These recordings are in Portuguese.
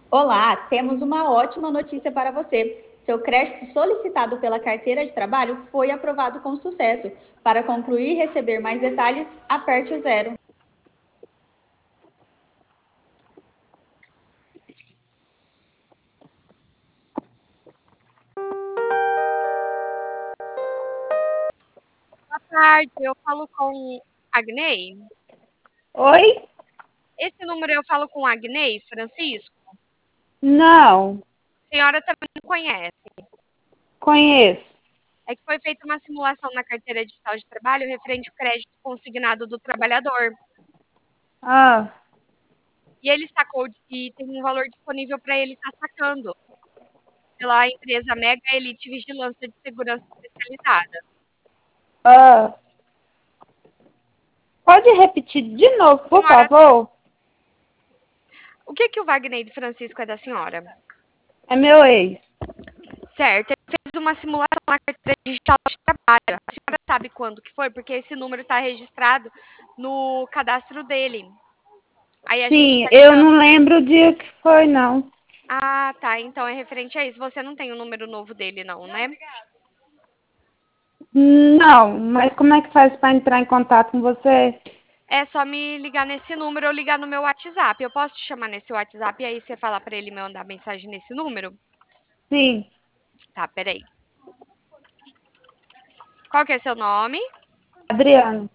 Olá, temos uma ótima notícia para você. Seu crédito solicitado pela carteira de trabalho foi aprovado com sucesso. Para concluir e receber mais detalhes, aperte o zero. Boa tarde, eu falo com Agnei. Oi? Esse número eu falo com Agnei Francisco. Não, A senhora também não conhece. conheço. É que foi feita uma simulação na carteira digital de trabalho referente ao crédito consignado do trabalhador. Ah, E ele sacou e tem um valor disponível para ele estar sacando pela empresa Mega Elite Vigilância de Segurança Especializada. ah. Pode repetir de novo, A por senhora, favor? o que que o Wagner de Francisco é da senhora? É meu ex. Certo, ele fez uma simulação na carteira digital de trabalho. A senhora sabe quando que foi? Porque esse número está registrado no cadastro dele. Aí a gente Sim, está eu ligando. não lembro o dia que foi, não. Ah, tá. Então é referente a isso. Você não tem o número novo dele, não, né? Não, mas como é que faz para entrar em contato com você? É só me ligar nesse número ou ligar no meu WhatsApp. Eu posso te chamar nesse WhatsApp e aí você fala para ele me mandar mensagem nesse número? Sim, Tá, peraí. Qual que é seu nome? Adriano.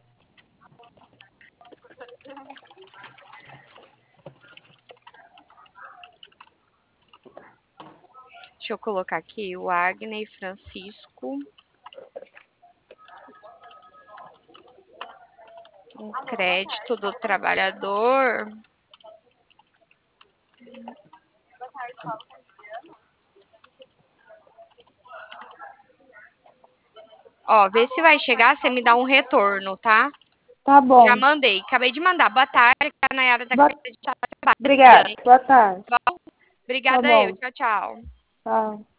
Deixa eu colocar aqui o Agnes Francisco. Um crédito do trabalhador. Ó, vê se vai chegar, você me dá um retorno, tá? Tá Já bom. mandei, acabei de mandar. Boa tarde, que é a Nayara da Boa- Carteira de Trabalho, Obrigada. Adriane. Boa tarde. Tá Obrigada eu, bom. tchau, tchau. Tchau.